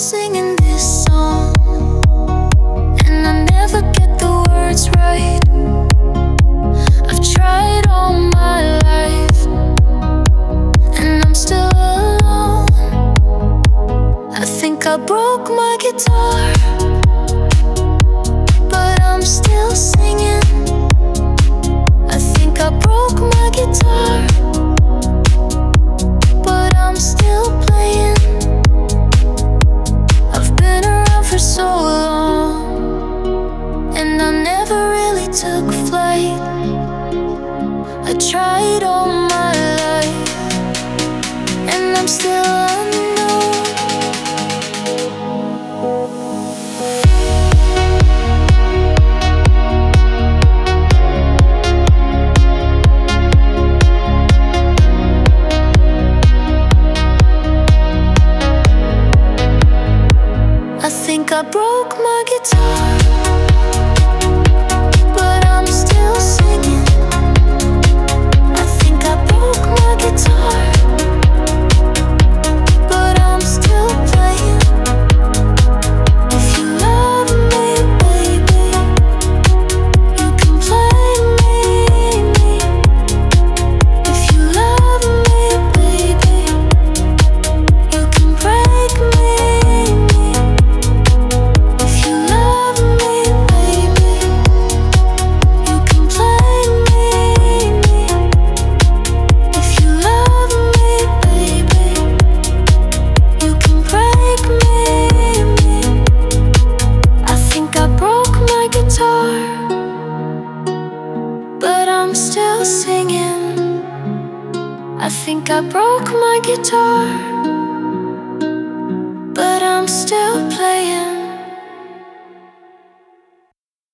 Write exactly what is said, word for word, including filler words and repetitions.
singing this song, and I never get the words right. I've tried all my life, and I'm still alone. I think I broke my guitar, but I'm still singing. I think I broke my guitar, but I'm still playing. I've been around for so long, and I never really took flight. I tried all my life, and I'm still unknown. I think I broke my guitar, but I'm still singing. I think I broke my guitar, but I'm still playing. If you love me, baby, you can play me. If you love me, baby, you can break me. If you love me, baby, you can play me. If you love me, baby, you can break me. I think I broke my guitar, but I'm still singing. I think I broke my guitar, but I'm still playing.